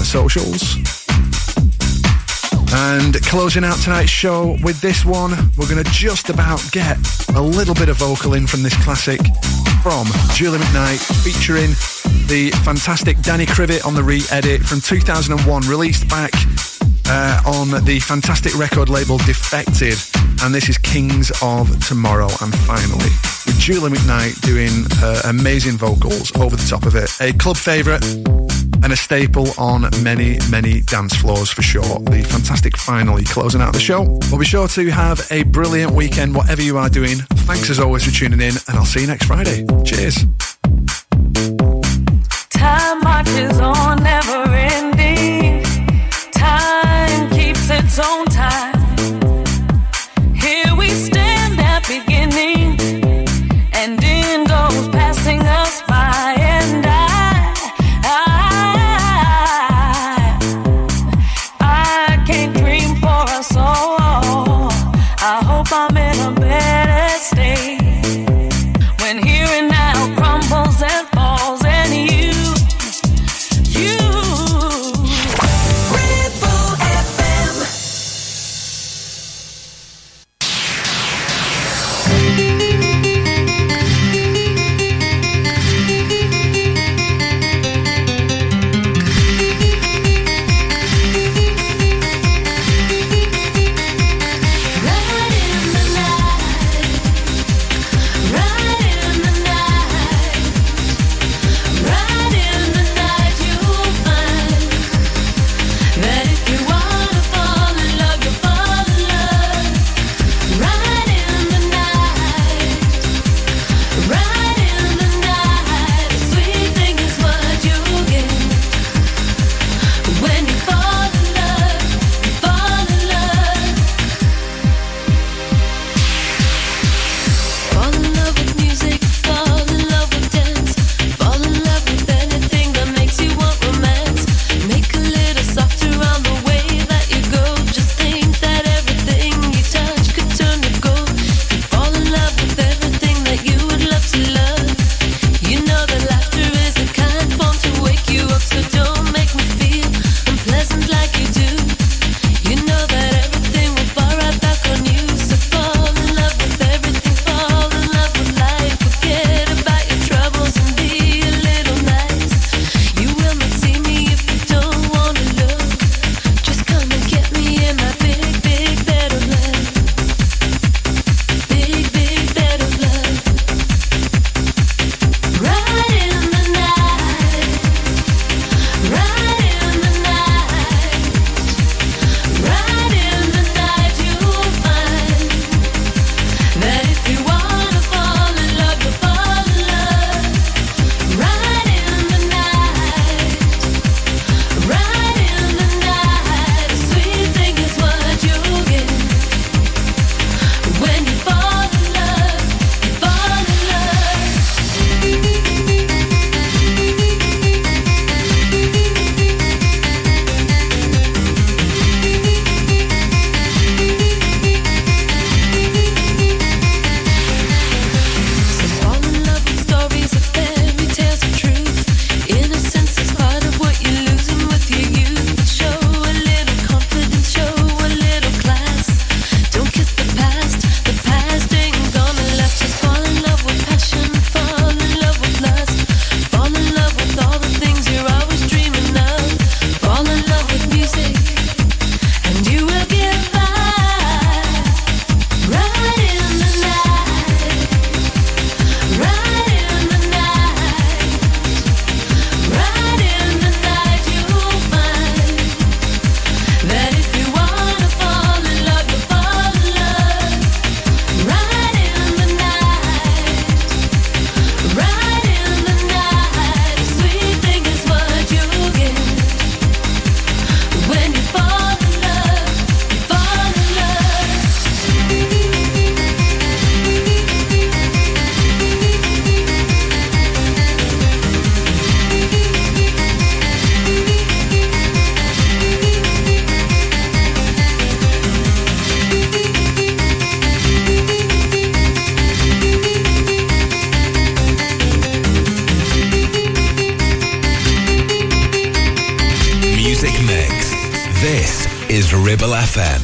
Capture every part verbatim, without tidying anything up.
socials. And closing out tonight's show with this one, we're going to just about get a little bit of vocal in from this classic from Julie McKnight, featuring the fantastic Danny Krivit on the re-edit from two thousand one, released back uh, on the fantastic record label Defected. And this is Kings of Tomorrow. And finally, with Julie McKnight doing uh, amazing vocals over the top of it. A club favourite and a staple on many, many dance floors for sure. The fantastic Finally closing out the show. We'll be sure to have a brilliant weekend, whatever you are doing. Thanks as always for tuning in, and I'll see you next Friday. Cheers. Time marches on, never ending. Time keeps its own time. Here we stand at beginning, and in goes passing us by, and I so I hope I'm in a better state when here and now crumbles. Music Mix. This is Ribble F M.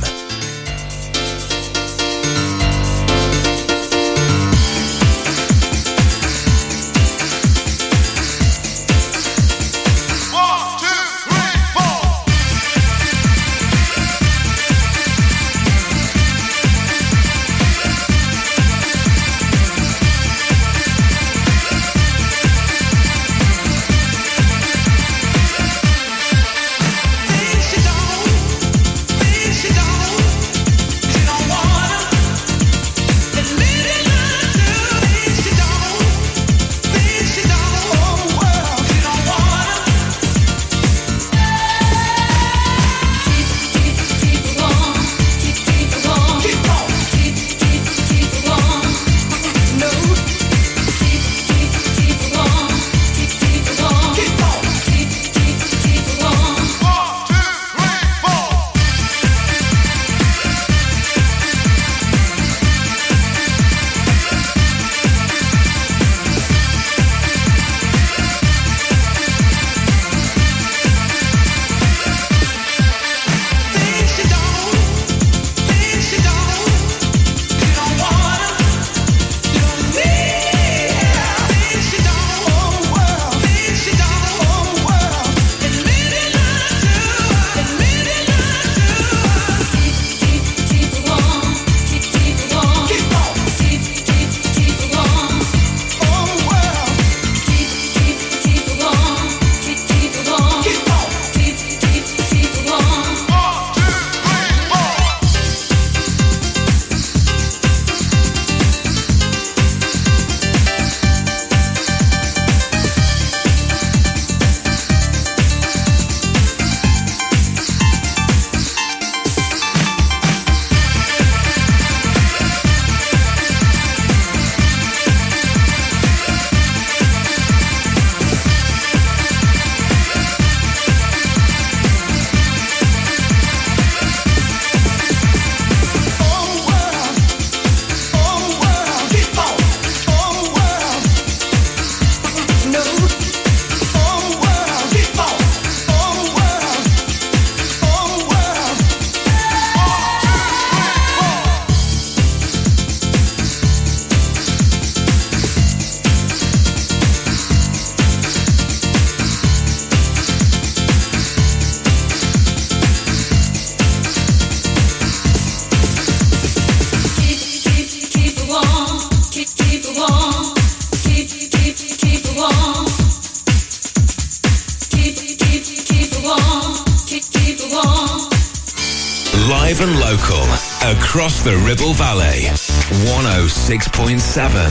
Live and local, across the Ribble Valley. one oh six point seven.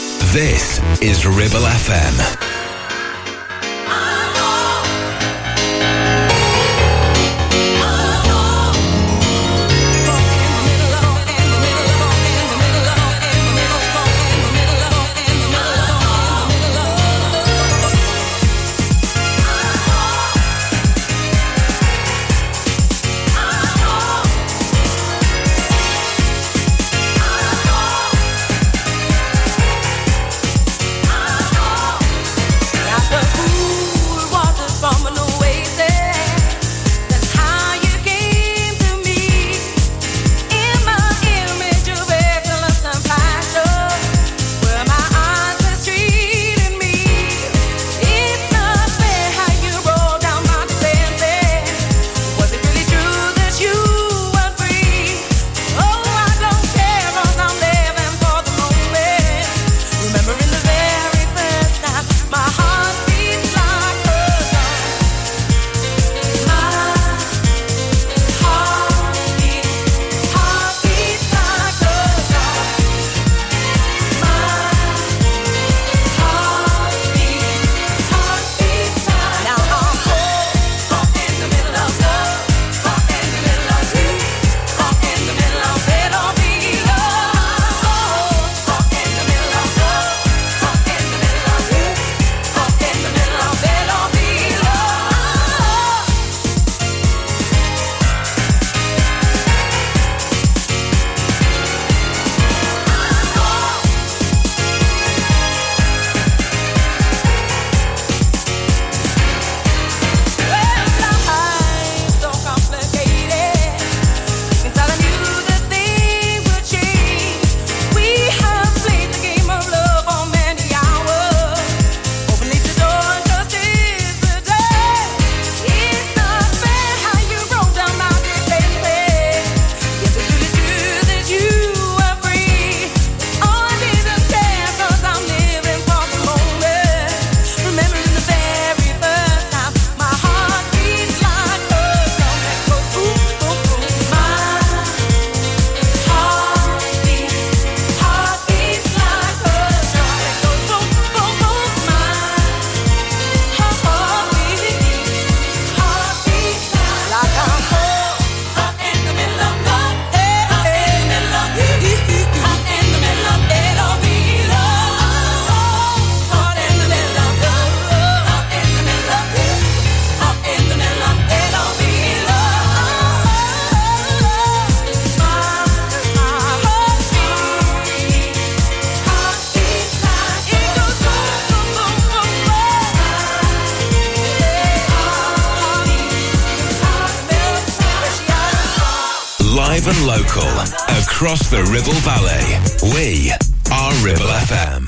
This is Ribble F M. Live and local, across the Ribble Valley. We are Ribble F M.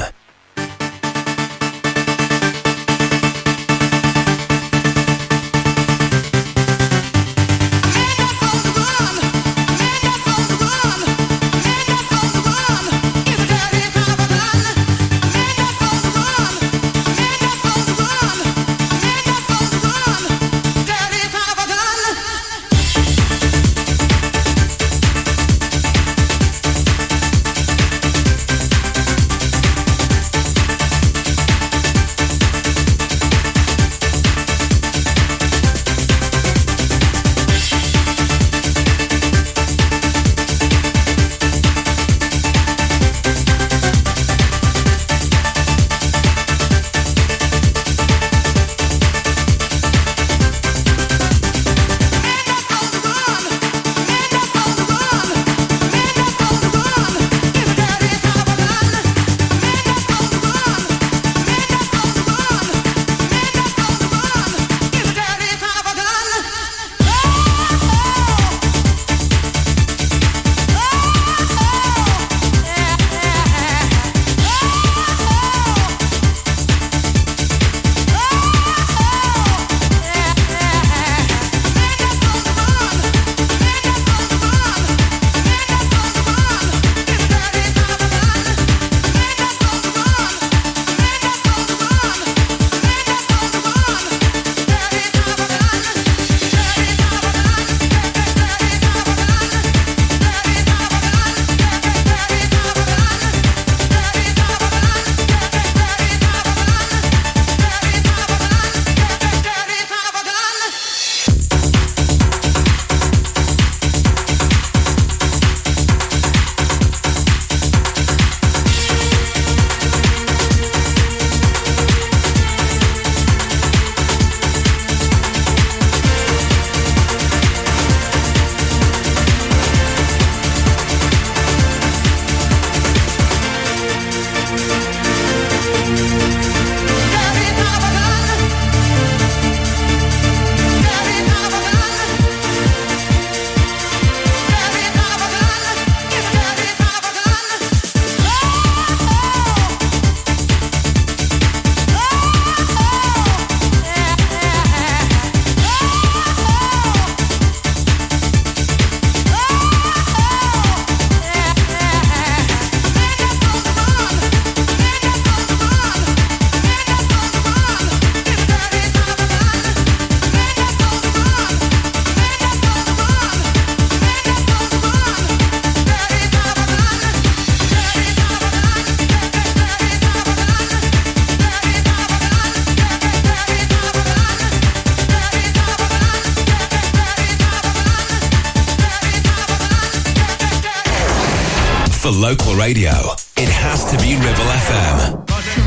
For local radio, it has to be Ribble F M.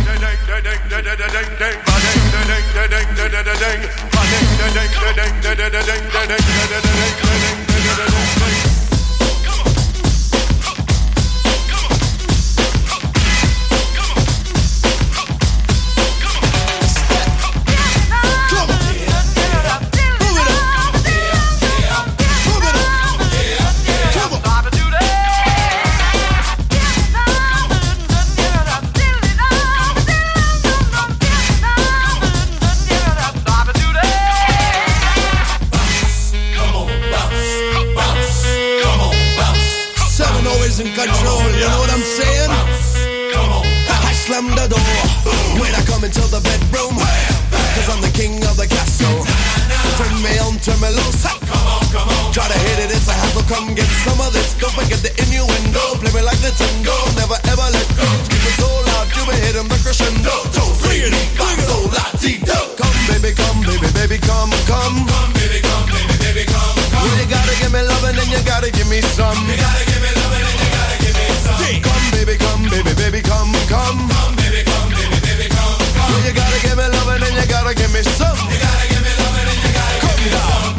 In control, you know what I'm saying? I slam the door when I come into the bedroom, cause I'm the king of the castle. Turn me on, turn me loose. Try to hit it, it's a hassle. Come get some of this. Don't forget the innuendo. Play me like the tango, never ever let go. Keep it so loud, you be hitting the crescendo. Two, three, five, so la-ti-do. Come baby, come baby, baby, come, come. Come baby, come baby, baby, come, come. Well, you gotta give me lovin' and you gotta give me some. You gotta give me lovin' and you gotta give me some. Come baby, come baby, baby, come, come. Come baby, come baby, baby, come, come. Well, you gotta give me lovin' and you gotta give me some. You gotta give me lovin' and you gotta give me some.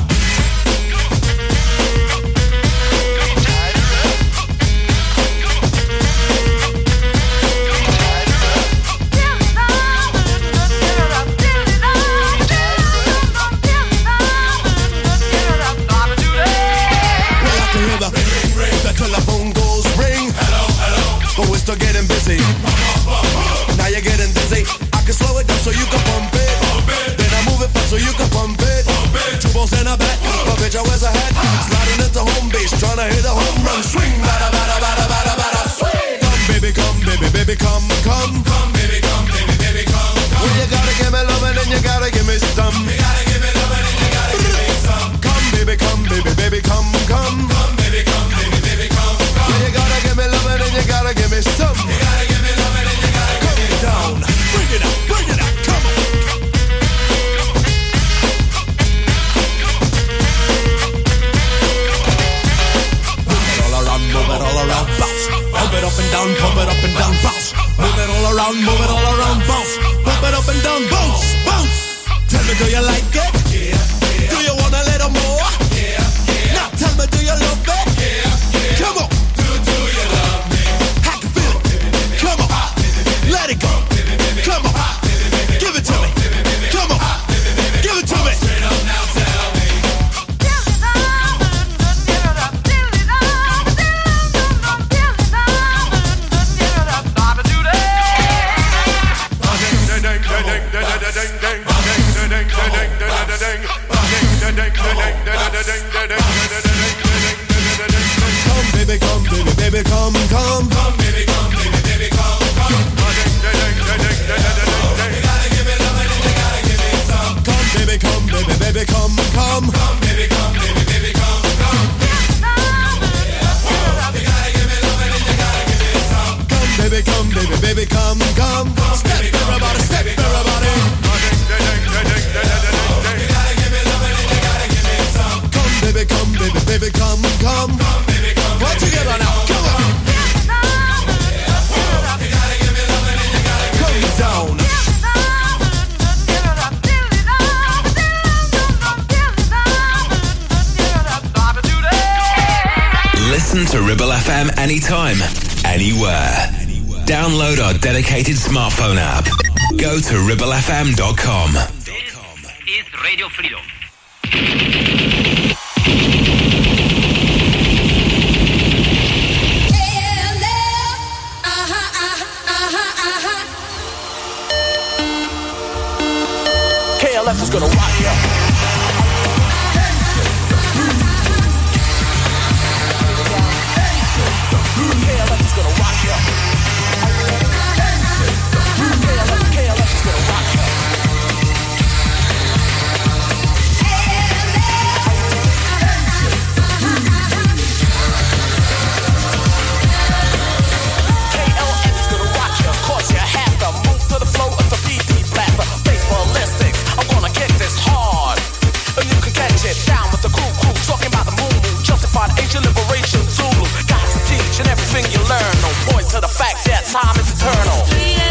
balls in a bet. My bitch, I wears a hat, sliding into home base, trying to hit a home run. Swing, bada, bada, bada, bada, bada, swing. Come, baby, come, baby, baby, come, come. Come, baby, come, baby, baby, come, come. Well, you gotta give me lovin' and you gotta give me some. You gotta give me lovin' and you gotta give me some. Come, baby, come, baby, baby, come, come. Come, baby, come, baby, baby, come, come. Well, you gotta give me lovin' and you gotta give me some. You gotta give me lovin' and you gotta give me some. Down, bring it up, bring it up, come on. Move it all around, bounce. Pump it up and down, pump it up and down, bounce. Move it all around, move it all around, bounce. Pump it up and down, bounce, bounce. Tell me, do you like it? Yeah, yeah. Do you want a little more? Yeah, yeah. Now tell me, do you love it? Yeah, yeah. Come on. Do, do you love me? I can feel it. Come on. Let it go. Come on. Give it to me. Come on. Give it to me. Straight up now, tell me. Come baby, come baby, baby, come, come. Come baby, come baby, baby, come, come. You gotta give me love and you gotta give me some. Come baby, come baby, baby, come, come. Come baby, come baby, baby, come, come. You gotta give me love and you gotta give me some. Come baby, come baby, baby, come, come. Step everybody, step everybody. Baby, come, baby, baby, come, come. Come, baby, come. All together now, come on. You gotta give me love and you gotta give me down. Listen to Ribble F M anytime, anywhere. Download our dedicated smartphone app. Go to ribble f m dot com. This is Radio Freedom. K L F is gonna rock you. K L F is gonna rock you. K L F, K L F is gonna rock you. Down with the cool crew, talking about the moon moon, justified Asian liberation, Zulu. Got to teach and everything you learn. No point to the fact that time is eternal.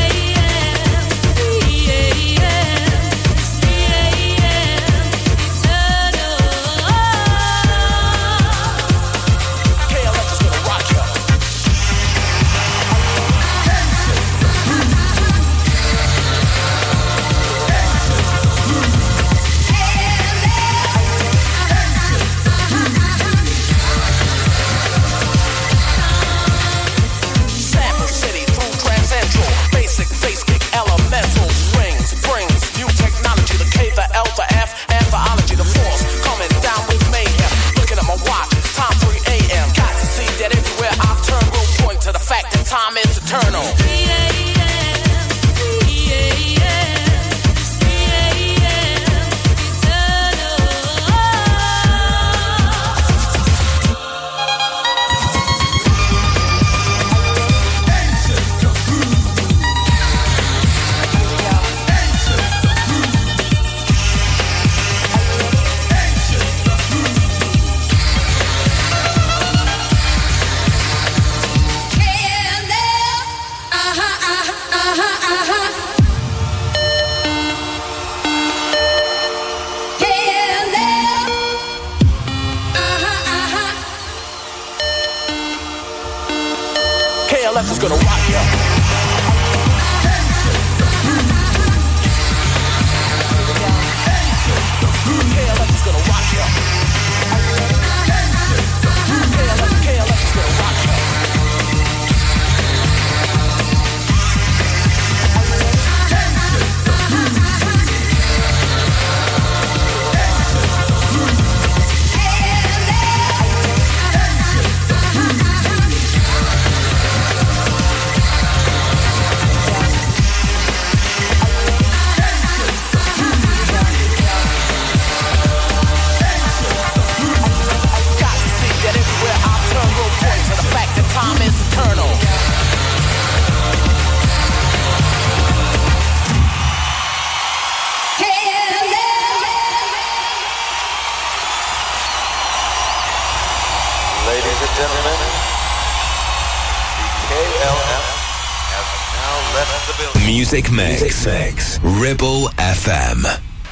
K L F is gonna rock you. K L F is gonna rock you. K L F, K L F is gonna rock you. Ladies and gentlemen, the K L M has now left the building. Music Mix. Music Mix. Ribble F M.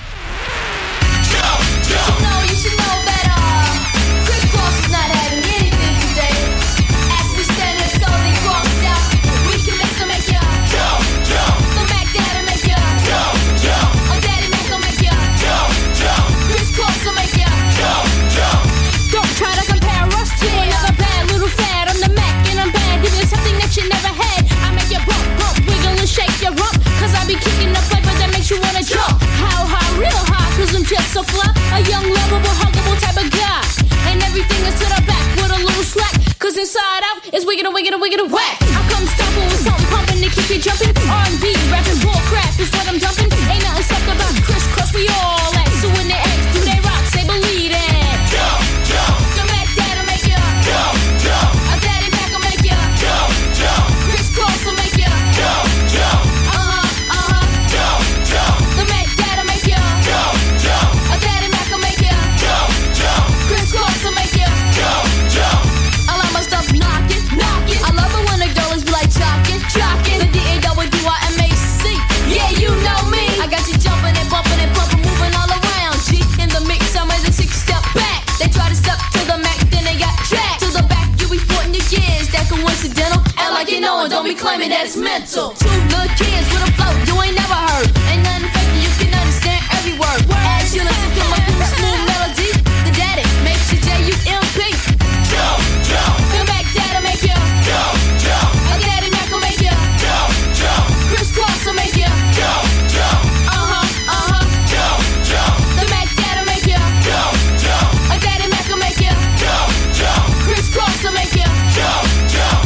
You should know, you should know that uh, Chris Cross is not having anything today. As we stand here totally crossed out, we can make them make ya jump, jump. The Mac Daddy make ya jump, jump. Oh, Daddy Mac will make ya jump, jump. Chris Cross will make ya jump, jump. Don't try to compare us to another bad little fad. I'm the Mac and I'm bad. Give you something that you never had. I make you bump, bump, wiggle and shake your rump. Cause I be kicking the flavor that makes you wanna jump. How high, real high, cause I'm just so fly. A young, lovable, huggable type of guy. And everything is to the back with a little slack. Cause inside out is wiggin' a wiggin' a wiggin' a whack. I come stomping with something pumping to keep you jumping. R and B, rapping, bull crap is what I'm dumping. Ain't nothing soft about Chris Cross, we all at. So when they ask, do they rock, say believe it. Jump, jump. The Mac Dad'll make ya jump, jump. A Daddy Mac will make ya jump, jump. Chris Cross will make ya jump, jump. Uh-huh, uh-huh. Jump, jump. The Mac Dad'll make ya jump, jump. A Daddy Mac will make ya jump, jump. Chris Cross will make ya jump, jump. I like my stuff knockin', knockin'. I love it when the girls be like jockin', jockin'. The D A W I M A C. Yeah, you know me. I got you jumpin' and bumpin' and bumpin', moving all around. G in the mix, I'm ready to six-step back. They try to step to the Mac, then they got jacked. To the back, you be sporting your gears. That coincidental. Act like you know it, don't be claiming that it's mental. Two little kids with a flow you ain't never heard. Ain't nothing fake, you can understand every word. As you listen to my cool, smooth melody, the Daddy makes you J U M P. Jump, jump. The Mac Dad'll make you jump, jump. A Daddy Mac will make you jump, jump. Chris Cross will make you jump, jump. Uh-huh, uh-huh. Jump, jump. The Mac Dad'll make you jump, jump. A Daddy Mac will make you jump, jump. Chris Cross will make you jump, jump.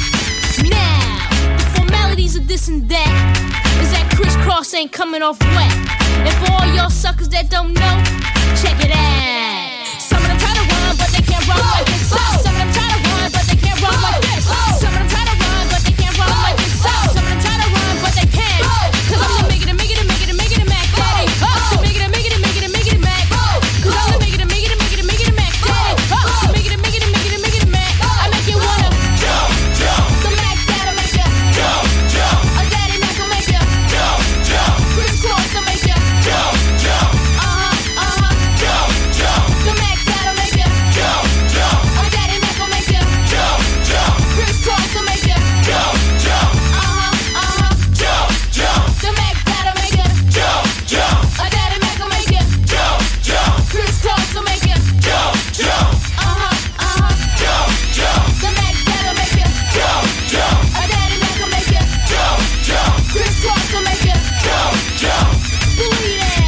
Now, the formalities of this and that is that Chris Cross ain't coming off wet. And for all y'all suckers that don't know, check it out. Some of them try to run, but they can't run like this. Some of them try to run, but they can't run like this. Some of them try to run, but they can't run like this. Some of them try to run, but they can't. Cause I'm the make it, make it, make it, make it, Mac Daddy. So make it, make it, make it, make it, Mac. Cause I'm the make it, make it, make it, make it, Mac Daddy. So make it, make it, make it, make it, Mac. I make you wanna jump, jump. The Mac Dad'll make ya jump, jump. A Daddy Mac will make ya jump, jump. Chris Cross will make ya jump, jump. Uh-huh, uh-huh. Jump, jump. The Mac Dad'll make ya jump, jump. A Daddy Mac will make ya jump, jump. Chris Cross will make ya jump, jump. Uh-huh, uh-huh. Jump, jump. The Mac Dad'll make ya jump, jump. A Daddy Mac will make ya jump, jump. Chris Cross will make ya jump, jump. Uh-huh, uh-huh. Jump, jump. The Mac Dad'll make ya jump, jump. A Daddy Mac will make ya jump, jump. Chris Cross will make ya jump, jump. Believe it.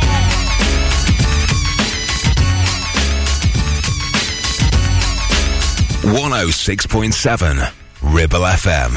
one oh six point seven Ribble F M.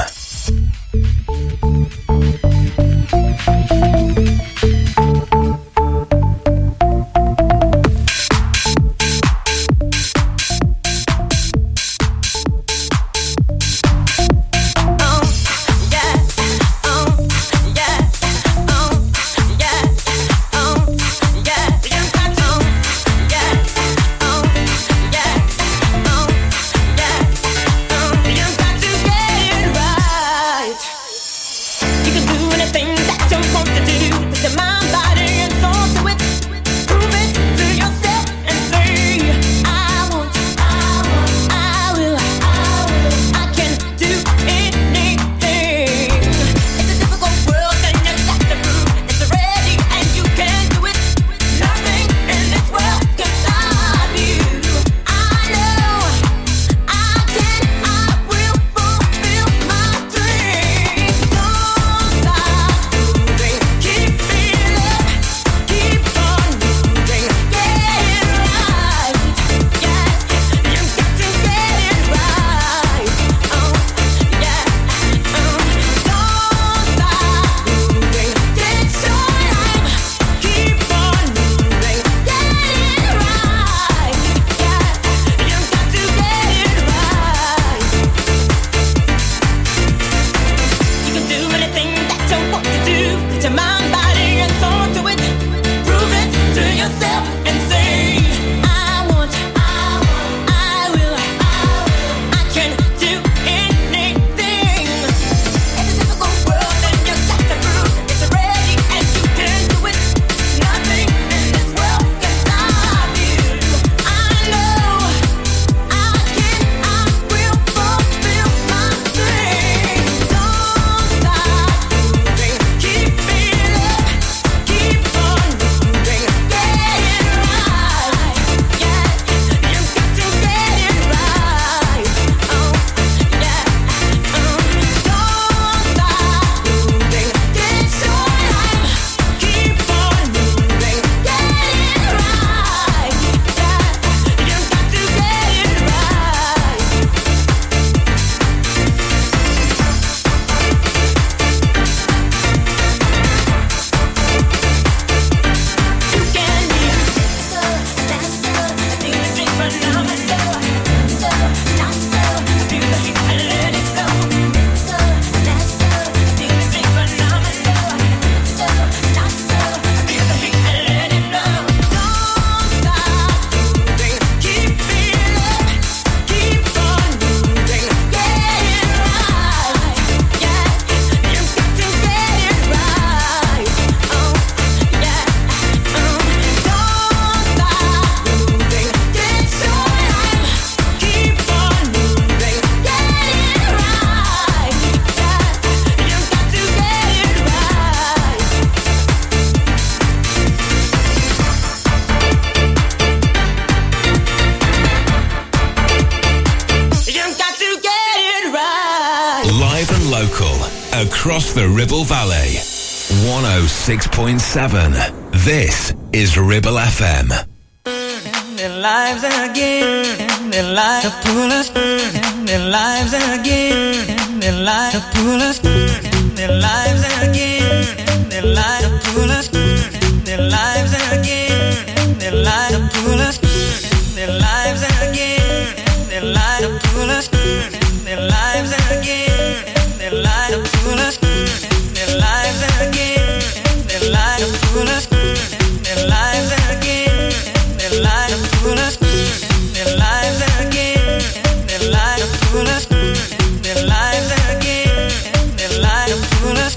across the Ribble Valley. one oh six point seven. This is Ribble F M. Their lives again, their lives to pull us, their lives again, their lives to pull us, their lives again, their lives to pull us, their lives again, their lives to pull us, their lives again, their lives to pull us, their lives again, their lives to pull us, their lives again, their lives to pull us, their lives again, their lives to pull us, their lives again, their lives to pull us, their lives again, their lives to pull us.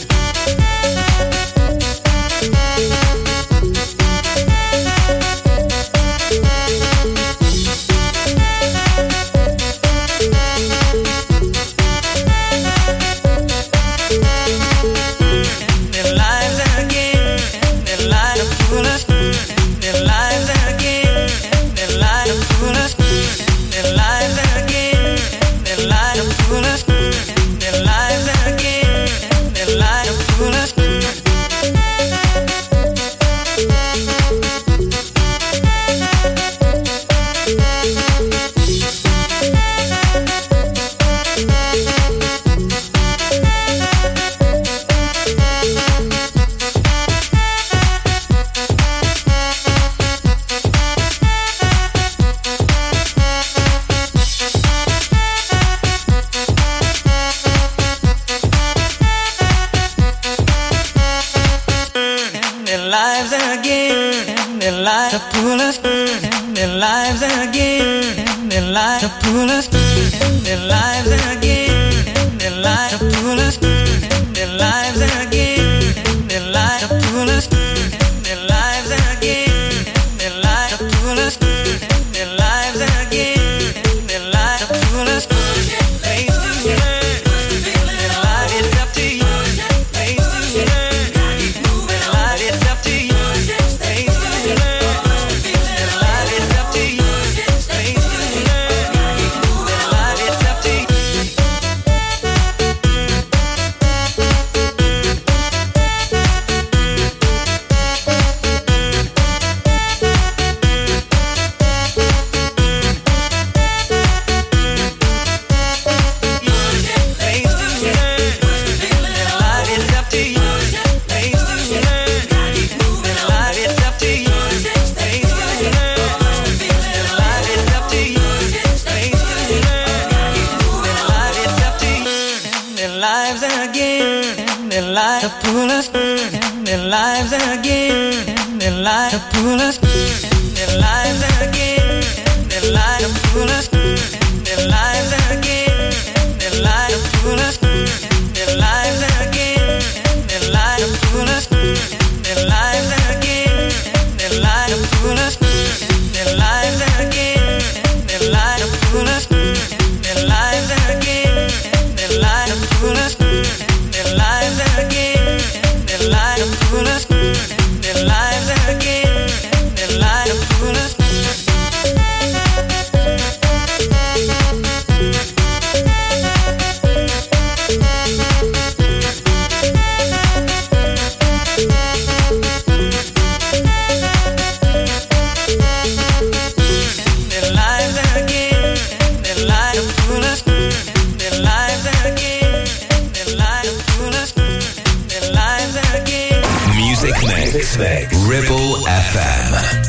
Ribble F M.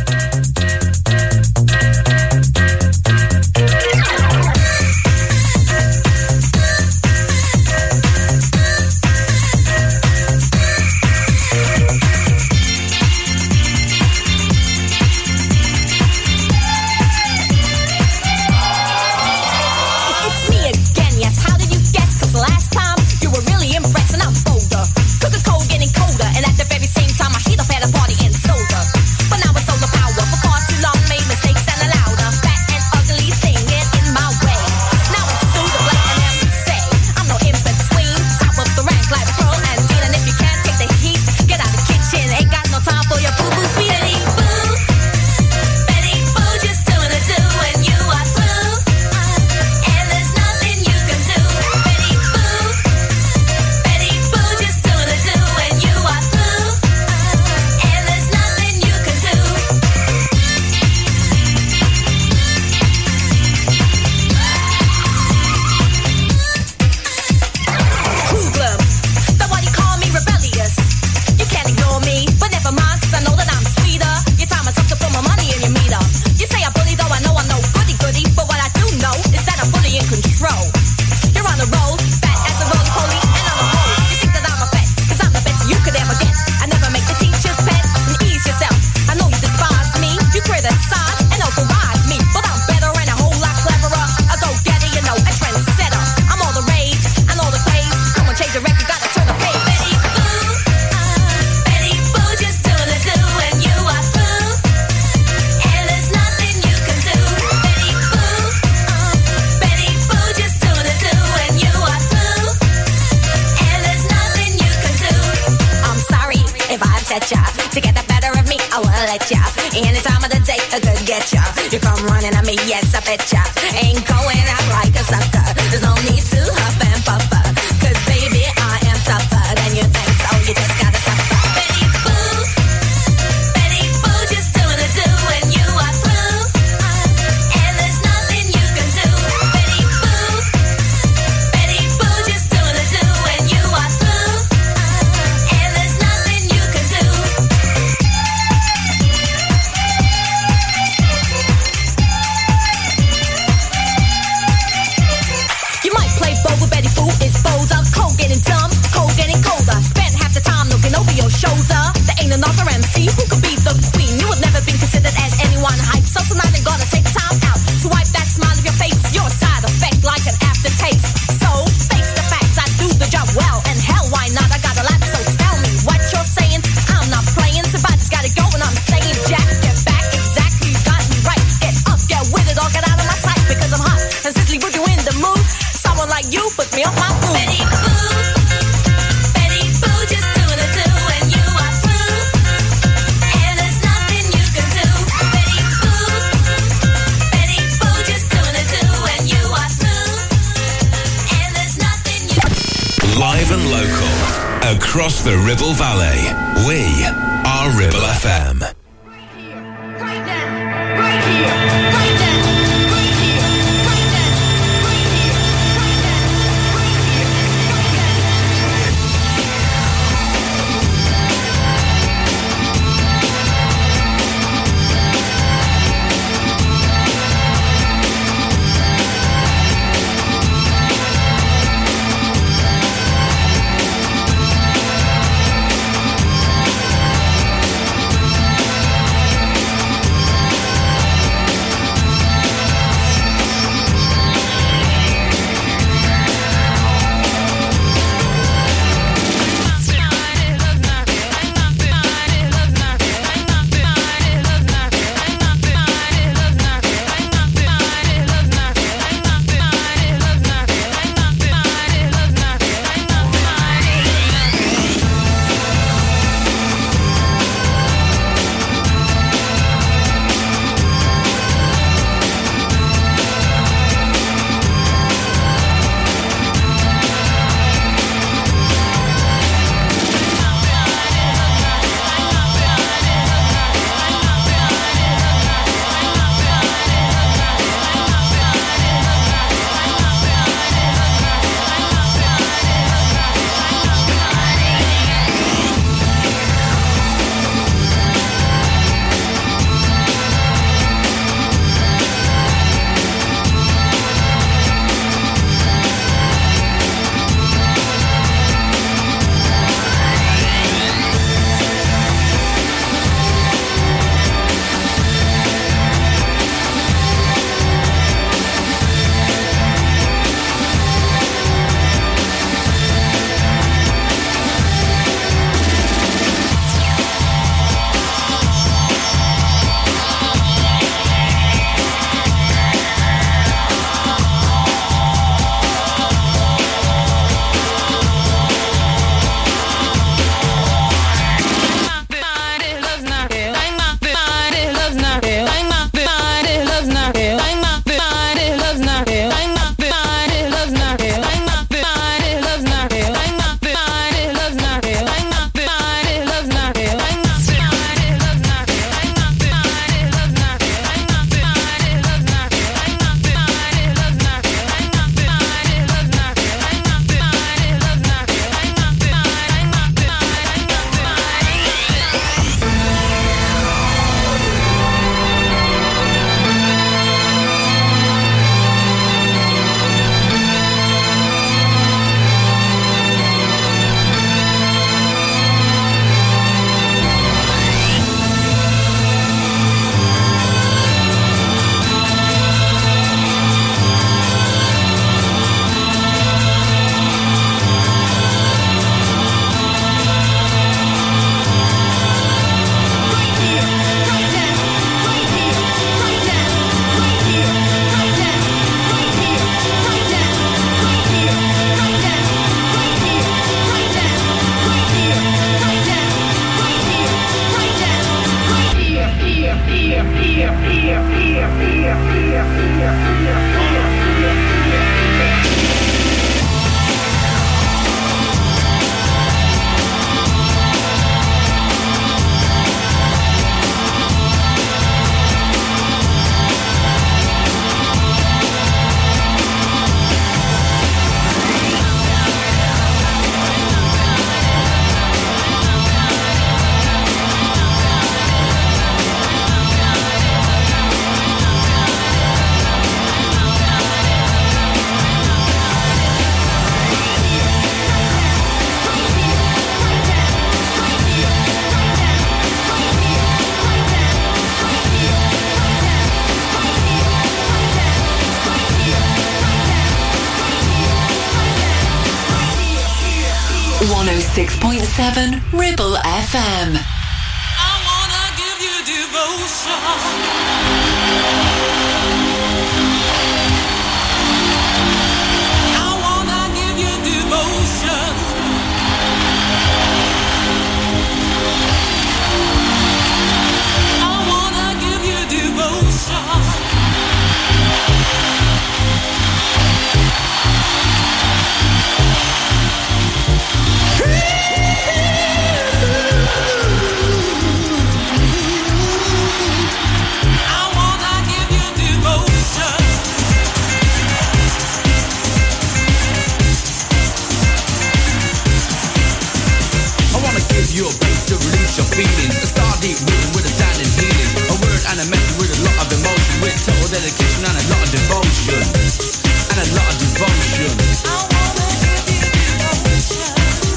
Coca-Cola getting colder, and at the very same time, I heat up at a party and soda. But now it's all about let ya. Any time of the day, I could get ya. You come running at me, yes, I bet ya. Ain't going out like a sucker. There's no need to huff and puffer. Cause baby, I am tougher than you think, so you just gotta suffer. Betty Boo, Betty Boo, just doing a do when you are through. And there's nothing you can do. Betty Boo, Betty Boo, just doing a do when you are through. And there's nothing you can do. You might play bold with Betty Boo, it's bolder. Cold getting dumb, cold getting colder. Spent half the time looking over your shoulder. There ain't another M C who could be the queen. You have never been considered as anyone hype. So tonight I'm gonna take time out to wipe that smile of your face. You're a side effect like an aftertaste. So face the facts, I do the job well. And hell, why not? I got a lot, so tell me what you're saying. I'm not playing, somebody's gotta go and I'm staying. Jack, get back, exactly, you got me right. Get up, get with it, or get out of my sight. Because I'm hot and sizzly, put you in the mood. Someone like you puts me on my food. Betty Boo, Betty Boo, just doing a do when you are through. And there's nothing you can do. Betty Boo, Betty Boo, just doing a do when you are through. And there's nothing you Live and local, across the Ribble Valley, we are Ribble F M. Right one oh six point seven Ribble F M. I wanna give you devotion. I wanna give you devotion. I wanna give you devotion. You a place to release your feelings. A star deep rhythm with a standing healing. A word and a message with a lot of emotion. With total dedication and a lot of devotion. And a lot of devotion. I wanna give you devotion.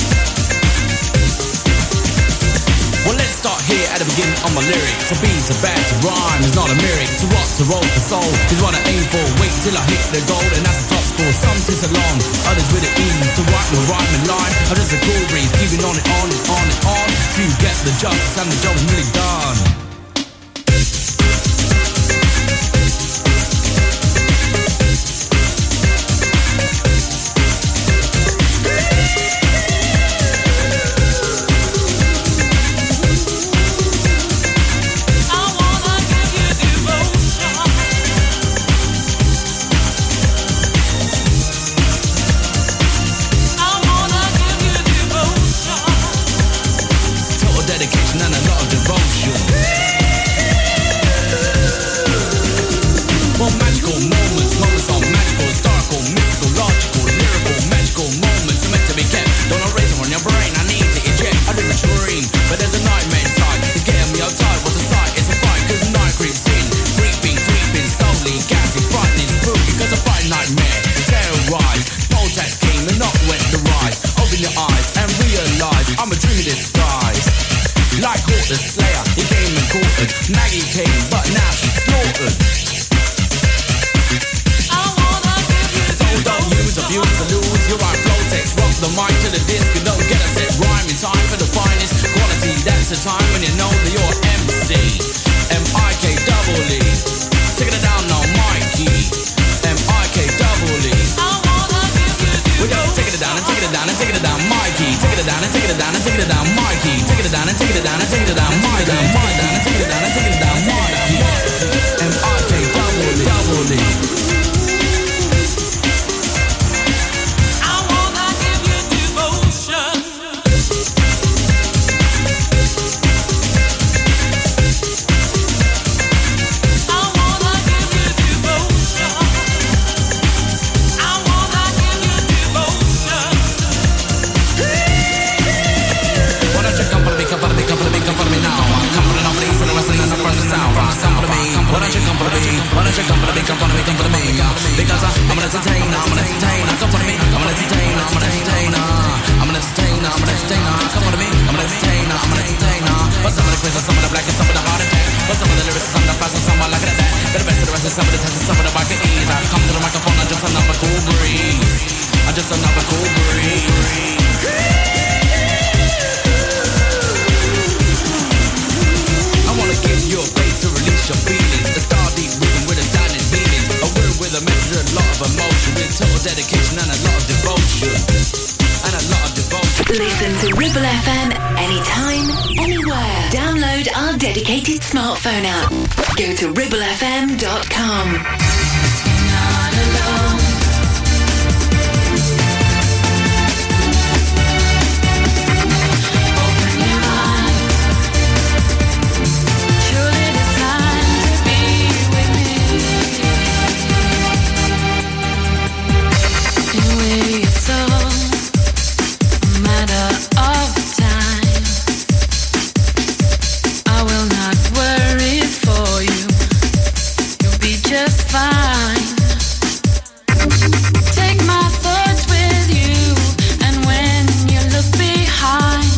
Well, let's start here at the beginning of my lyric. To be, to bad, to rhyme is not a lyric. To rock, to roll, to soul is what I aim for. Wait till I hit the goal and that's the top score. Some tis along, others with the ease. To write my rhyme and line, I'm just a cool breeze. Keeping on and on and on and on till you get the justice and the job's really done. Smartphone app. Go to ribble f m dot com. Not alone. Open your eyes. Surely it's time to be with me. In a way, it's all a matter of time. I will not worry for you. You'll be just fine. Take my thoughts with you, and when you look behind,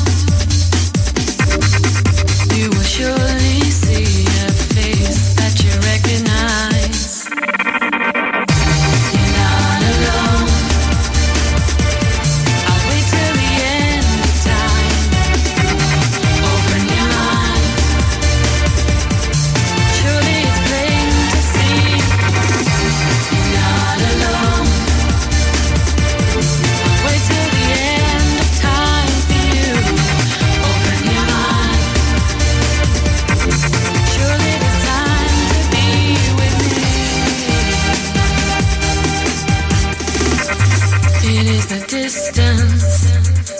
you will surely see a face that you recognize. You're not alone. I'll wait till the end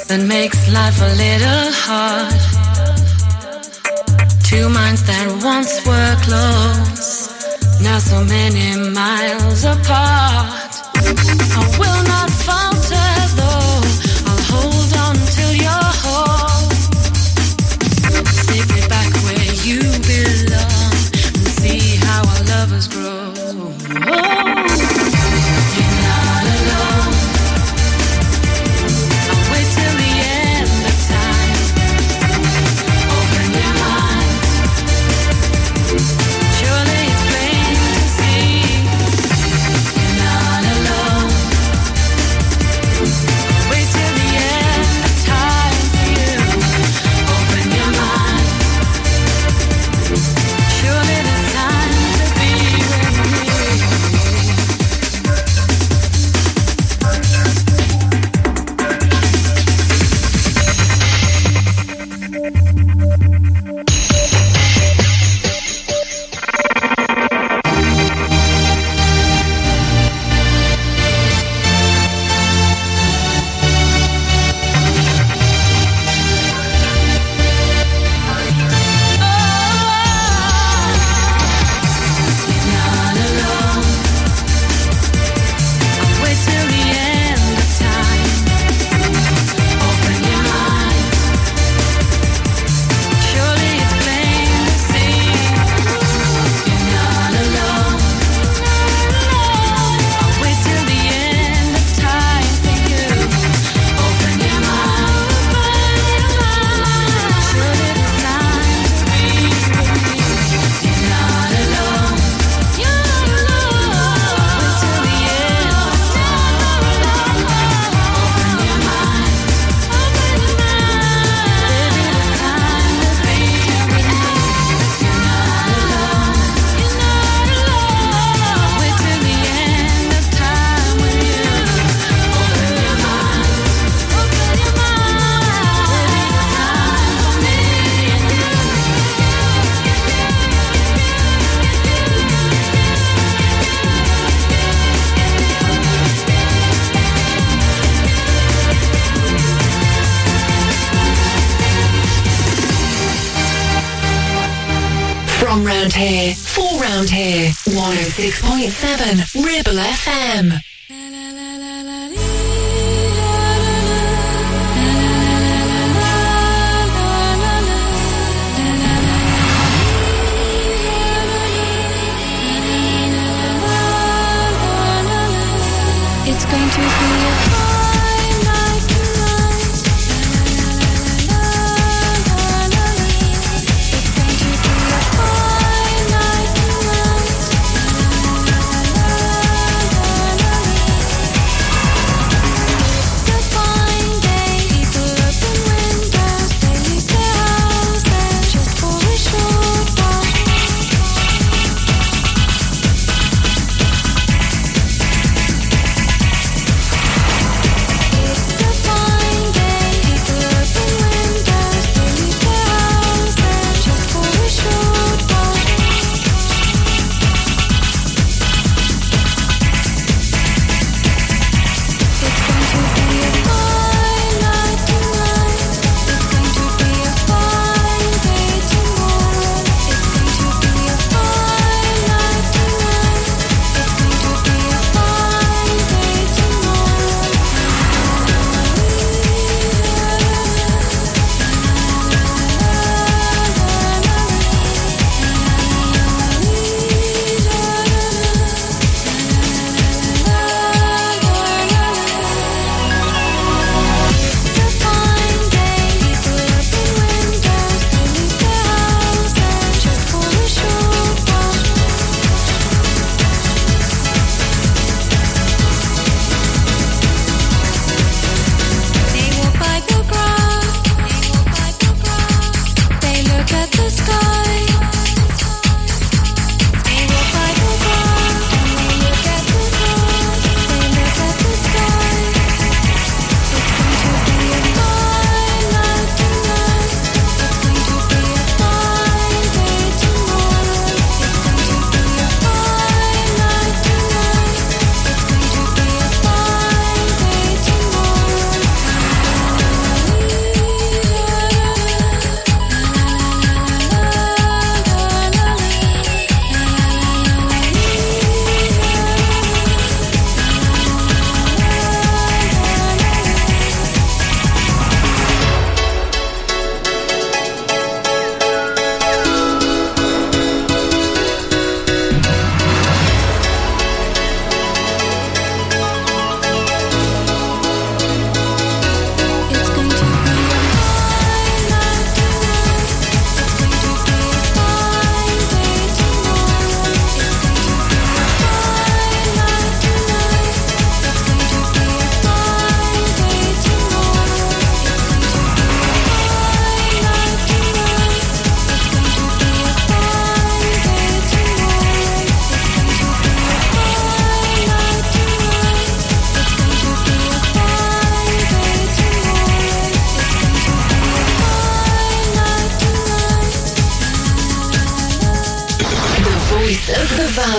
that makes life a little hard. Two minds that once were close, now so many miles apart. I will not falter though, I'll hold on till you're whole. Take me back where you belong and see how our lovers grow. You're not alone. I'll wait till the end of time. Open your mind. Surely it's plain to see. You're not alone. Wait till the end of time for you. Open your mind. Surely there's time to be with me. From round here, for round here, one oh six point seven Ribble F M. It's going to be a fine night tonight. It's going to be a fine night tonight.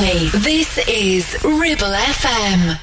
Valley. This is Ribble F M.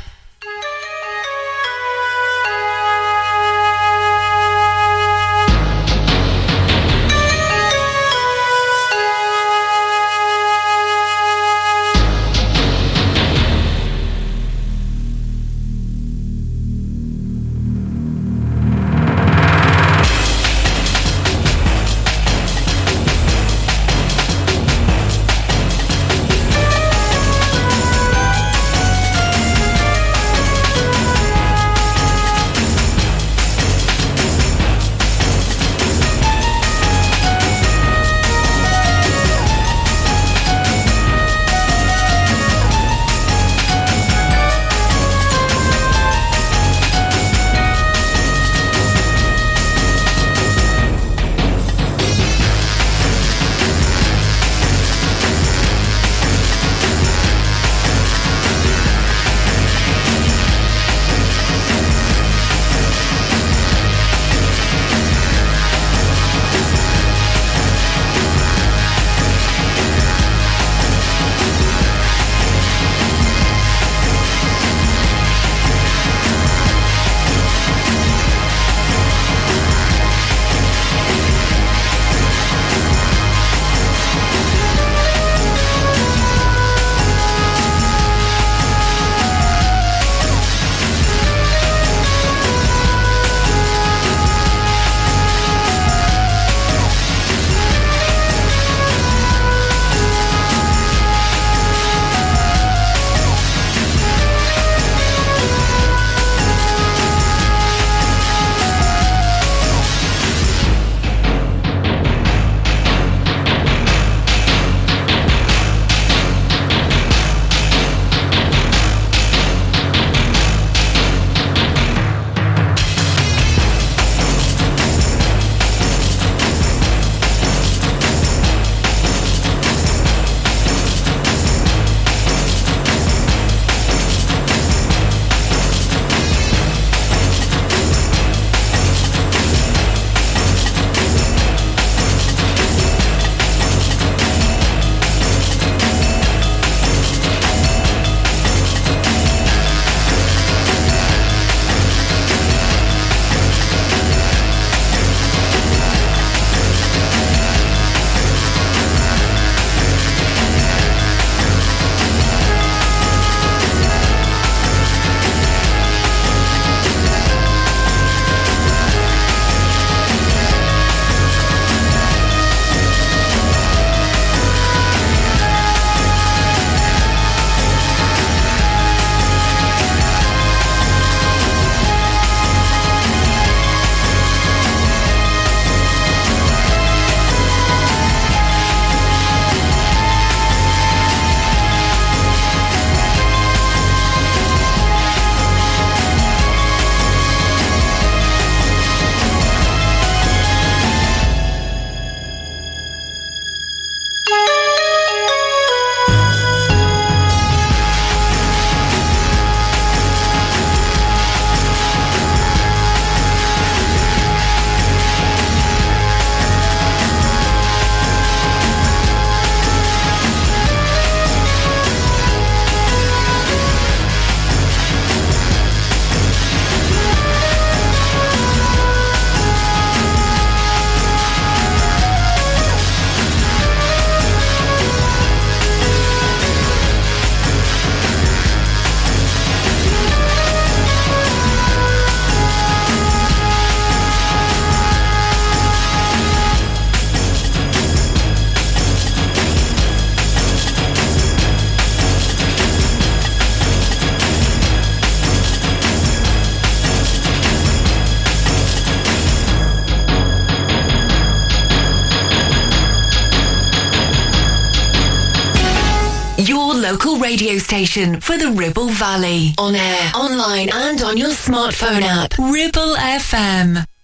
local radio station for the Ribble Valley. On air, online and on your smartphone app. Ribble F M.